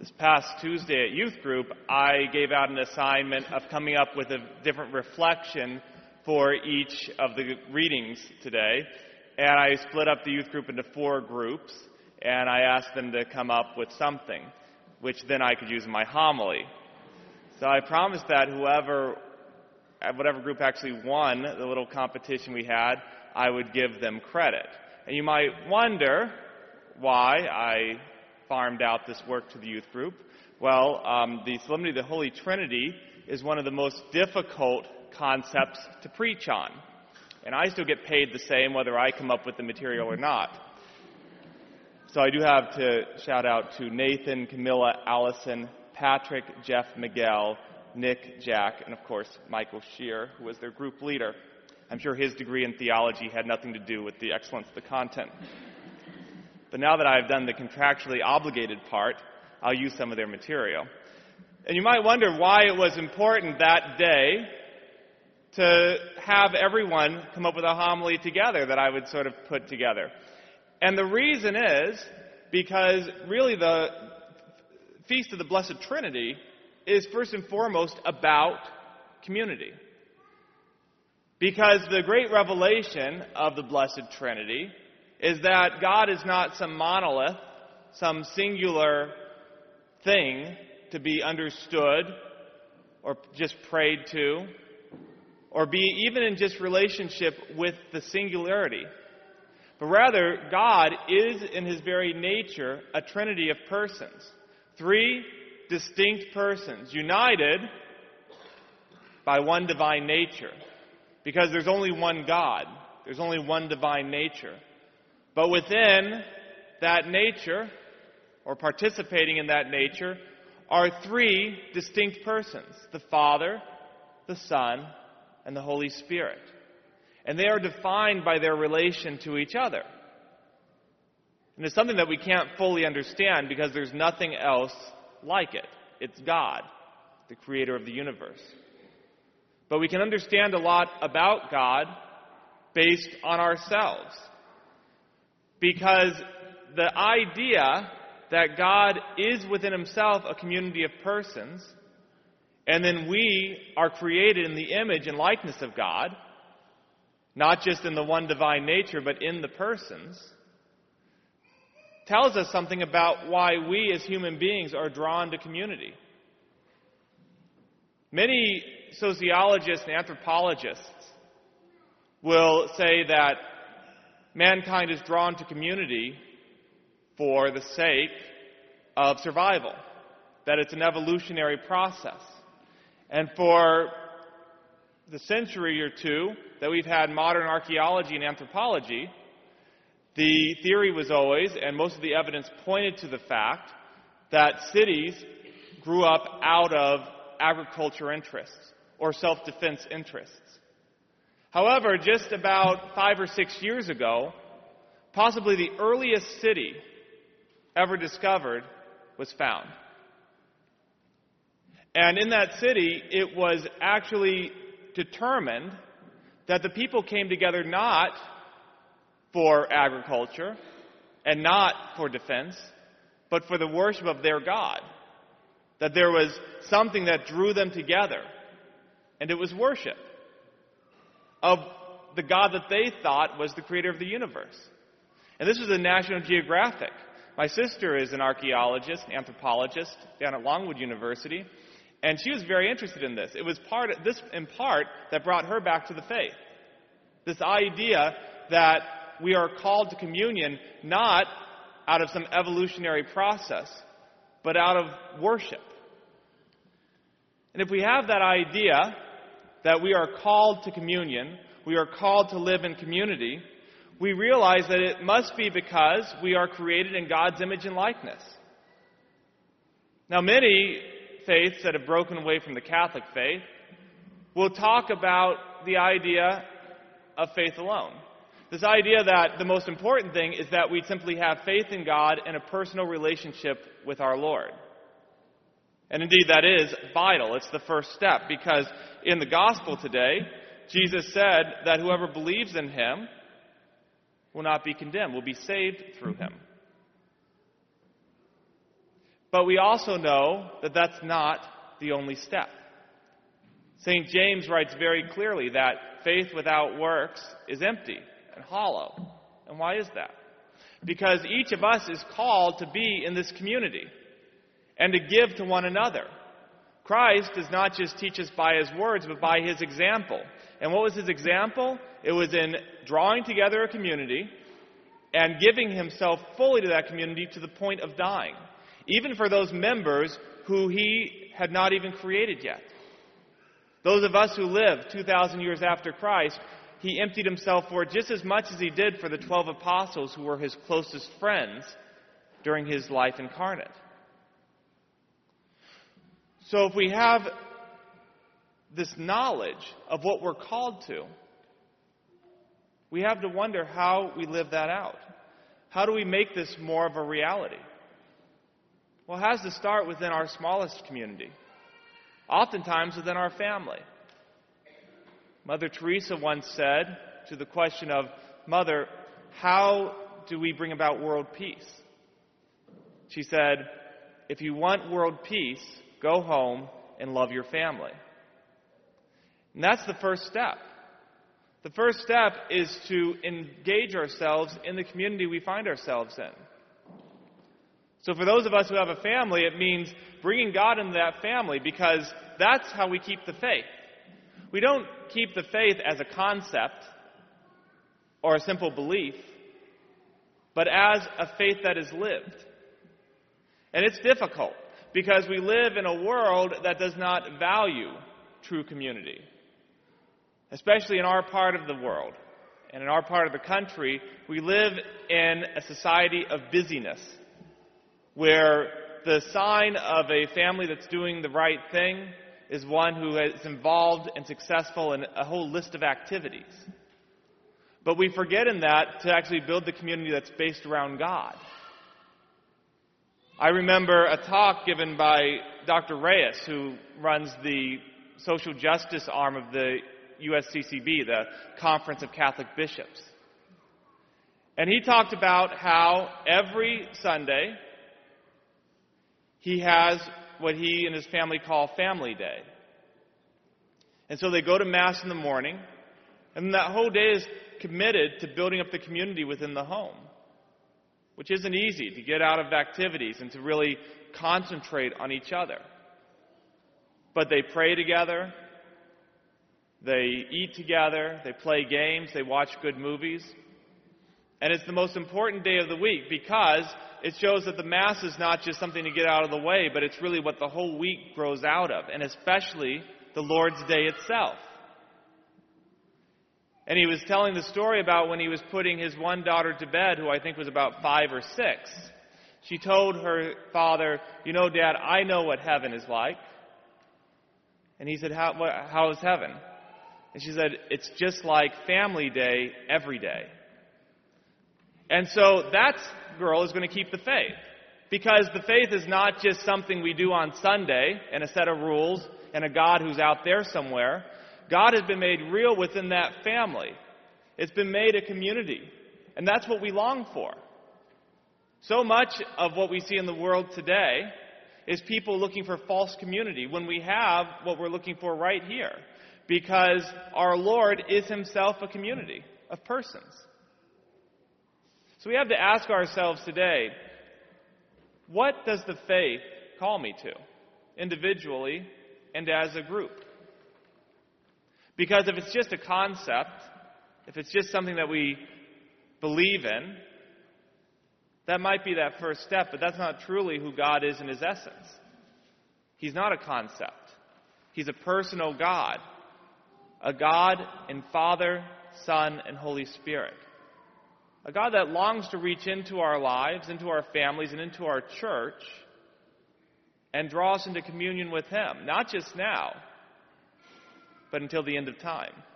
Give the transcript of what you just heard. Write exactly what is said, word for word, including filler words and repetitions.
This past Tuesday at youth group, I gave out an assignment of coming up with a different reflection for each of the readings today. And I split up the youth group into four groups, and I asked them to come up with something, which then I could use in my homily. So I promised that whoever, whatever group actually won the little competition we had, I would give them credit. And you might wonder why I farmed out this work to the youth group. Well, um, the Solemnity of the Holy Trinity is one of the most difficult concepts to preach on. And I still get paid the same whether I come up with the material or not. So I do have to shout out to Nathan, Camilla, Allison, Patrick, Jeff, Miguel, Nick, Jack, and of course Michael Shear, who was their group leader. I'm sure his degree in theology had nothing to do with the excellence of the content. But now that I've done the contractually obligated part, I'll use some of their material. And you might wonder why it was important that day to have everyone come up with a homily together that I would sort of put together. And the reason is because really the Feast of the Blessed Trinity is first and foremost about community. Because the great revelation of the Blessed Trinity is that God is not some monolith, some singular thing to be understood or just prayed to, or be even in just relationship with the singularity. But rather, God is in His very nature a trinity of persons. Three distinct persons, united by one divine nature. Because there's only one God. There's only one divine nature. But within that nature, or participating in that nature, are three distinct persons. The Father, the Son, and the Holy Spirit. And they are defined by their relation to each other. And it's something that we can't fully understand because there's nothing else like it. It's God, the creator of the universe. But we can understand a lot about God based on ourselves. Because the idea that God is within Himself a community of persons, and then we are created in the image and likeness of God, not just in the one divine nature, but in the persons, tells us something about why we as human beings are drawn to community. Many sociologists and anthropologists will say that mankind is drawn to community for the sake of survival, that it's an evolutionary process. And for the century or two that we've had modern archaeology and anthropology, the theory was always, and most of the evidence pointed to the fact, that cities grew up out of agriculture interests or self-defense interests. However, just about five or six years ago, possibly the earliest city ever discovered was found. And in that city, it was actually determined that the people came together not for agriculture and not for defense, but for the worship of their God. That there was something that drew them together, and it was worship of the God that they thought was the creator of the universe. And this was in National Geographic. My sister is an archaeologist, an anthropologist down at Longwood University, and she was very interested in this. It was part of, this, in part, that brought her back to the faith. This idea that we are called to communion not out of some evolutionary process, but out of worship. And if we have that idea that we are called to communion, we are called to live in community, we realize that it must be because we are created in God's image and likeness. Now, many faiths that have broken away from the Catholic faith will talk about the idea of faith alone. This idea that the most important thing is that we simply have faith in God and a personal relationship with our Lord. And indeed, that is vital. It's the first step, because in the gospel today, Jesus said that whoever believes in Him will not be condemned, will be saved through Him. But we also know that that's not the only step. Saint James writes very clearly that faith without works is empty and hollow. And why is that? Because each of us is called to be in this community and to give to one another. Christ does not just teach us by his words, but by his example. And what was his example? It was in drawing together a community and giving himself fully to that community to the point of dying, even for those members who he had not even created yet. Those of us who live two thousand years after Christ, he emptied himself for just as much as he did for the twelve apostles who were his closest friends during his life incarnate. So if we have this knowledge of what we're called to, we have to wonder how we live that out. How do we make this more of a reality? Well, it has to start within our smallest community, oftentimes within our family. Mother Teresa once said to the question of, Mother, how do we bring about world peace? She said, if you want world peace, go home and love your family. And that's the first step. The first step is to engage ourselves in the community we find ourselves in. So for those of us who have a family, it means bringing God into that family, because that's how we keep the faith. We don't keep the faith as a concept or a simple belief, but as a faith that is lived. And it's difficult, because we live in a world that does not value true community. Especially in our part of the world and in our part of the country, we live in a society of busyness, where the sign of a family that's doing the right thing is one who is involved and successful in a whole list of activities. But we forget in that to actually build the community that's based around God. I remember a talk given by Doctor Reyes, who runs the social justice arm of the U S C C B, the Conference of Catholic Bishops. And he talked about how every Sunday he has what he and his family call Family Day. And so they go to Mass in the morning, and that whole day is committed to building up the community within the home, which isn't easy, to get out of activities and to really concentrate on each other. But they pray together, they eat together, they play games, they watch good movies. And it's the most important day of the week, because it shows that the Mass is not just something to get out of the way, but it's really what the whole week grows out of, and especially the Lord's Day itself. And he was telling the story about when he was putting his one daughter to bed, who I think was about five or six. She told her father, you know, Dad, I know what heaven is like. And he said, how, what, how is heaven? And she said, it's just like Family Day every day. And so that girl is going to keep the faith, because the faith is not just something we do on Sunday and a set of rules and a God who's out there somewhere. God has been made real within that family. It's been made a community, and that's what we long for. So much of what we see in the world today is people looking for false community, when we have what we're looking for right here, because our Lord is himself a community of persons. So we have to ask ourselves today, what does the faith call me to, individually and as a group? Because if it's just a concept, if it's just something that we believe in, that might be that first step, but that's not truly who God is in his essence. He's not a concept. He's a personal God, a God in Father, Son, and Holy Spirit. A God that longs to reach into our lives, into our families, and into our church, and draw us into communion with him, not just now, but until the end of time.